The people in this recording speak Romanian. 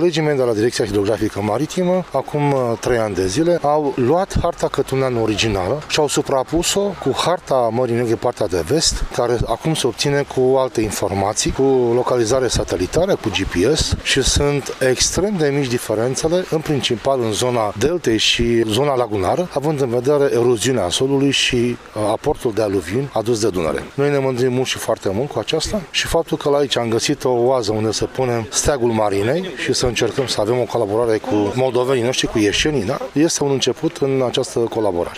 Colegii mei de la Direcția Hidrografică Maritimă, acum 3 ani de zile, au luat harta cătuneană originală și au suprapus-o cu harta Mării Negre, partea de vest, care acum se obține cu alte informații, cu localizare satelitară, cu GPS și sunt extrem de mici diferențele, în principal în zona deltei și zona lagunară, având în vedere eroziunea solului și aportul de aluviuni adus de Dunăre. Noi ne mândrim mult și foarte mult cu aceasta și faptul că la aici am găsit o oază unde să punem steagul marinei și să încercăm să avem o colaborare cu moldovenii noștri, cu ieșenii, da? Este un început în această colaborare.